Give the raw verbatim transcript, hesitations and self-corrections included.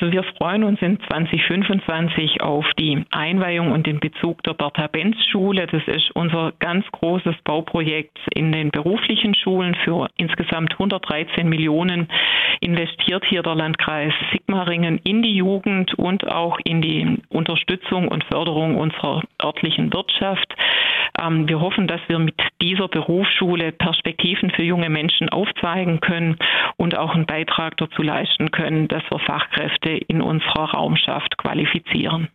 Also wir freuen uns in zwanzig fünfundzwanzig auf die Einweihung und den Bezug der Bertha-Benz-Schule. Das ist unser ganz großes Bauprojekt in den beruflichen Schulen. Für insgesamt hundertdreizehn Millionen investiert hier der Landkreis Sigmaringen in die Jugend und auch in die Unterstützung und Förderung unserer örtlichen Wirtschaft. Ähm, wir hoffen, dass wir mit dieser Berufsschule Perspektiven für junge Menschen aufzeigen können und auch einen Beitrag dazu leisten können, dass wir Fachkräfte in unserer Raumschaft qualifizieren.